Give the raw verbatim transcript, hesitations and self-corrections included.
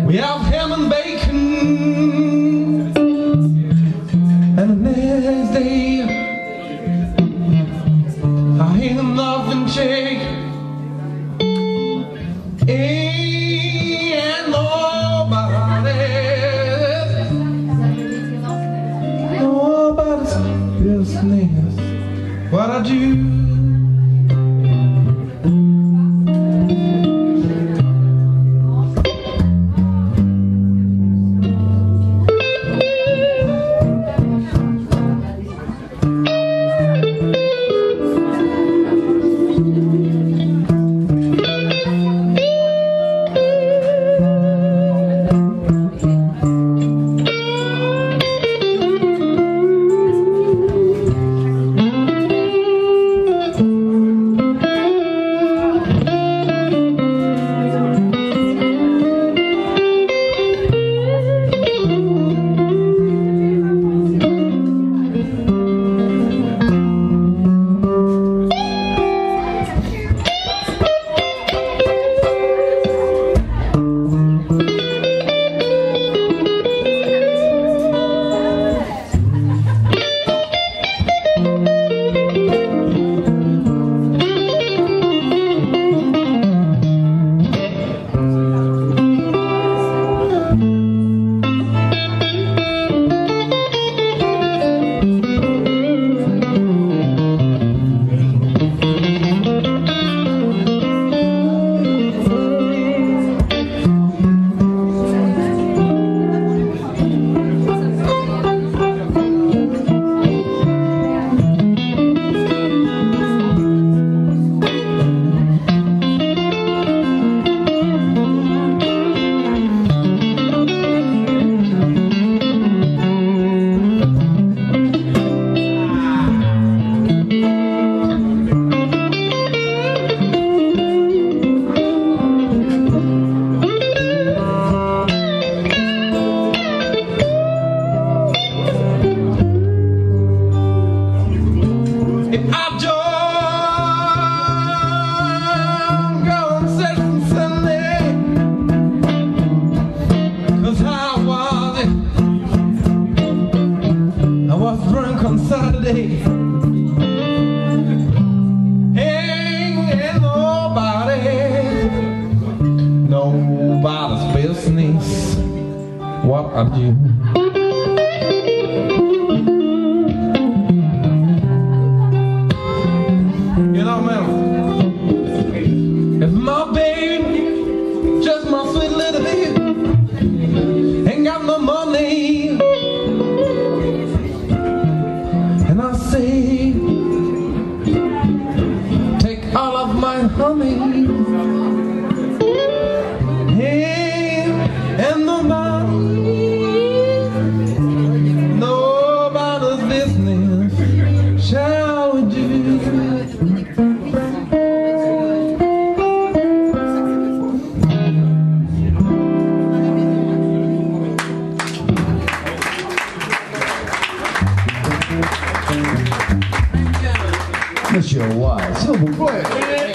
We have ham and bacon, and the next day I ain't nothing shake. Ain't nobody, nobody's business what I do. On Saturday, ain't nobody, nobody's business what I do. You know, man, if my baby, just my sweet little baby, ain't got no money, and I say, take all of my honey. Hey, and nobody, nobody's business shall we do. Monsieur White, s'il vous plaît.